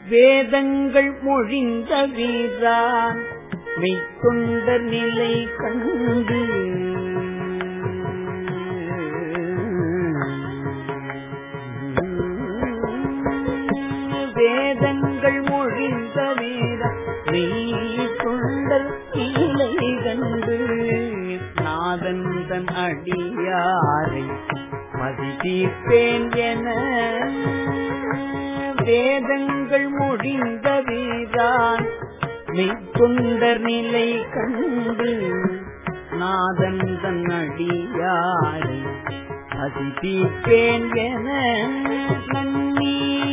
வேதங்கள் மொழிந்த வீரான் மெய்த்தொண்டர் நிலை கண்டு வேதங்கள் மொழிந்த வீரான் மெய்த்தொண்டர் நிலை கண்டு நாதன் தன் அடியாரை மதிப்பேன் என வேதங்கள் முடிந்த வீரான் மெய்த்தொண்டர் நிலை கண்டு நாதன் தன் அடியாரை மதிப்பேன் என நன்னி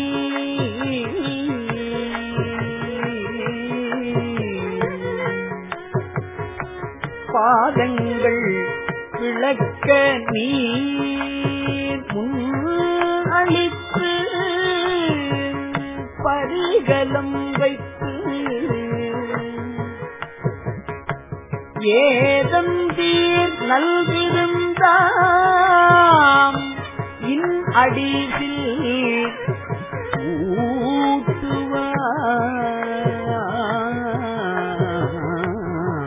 பாதங்கள் விளக்க நீ முன் அளித்து பரிகலம் வைத்து ஏதந்தீர் நல்விருந்தாம் இன் அடியில்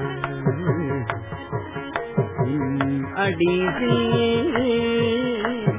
ஊட்டுவார் அடியில்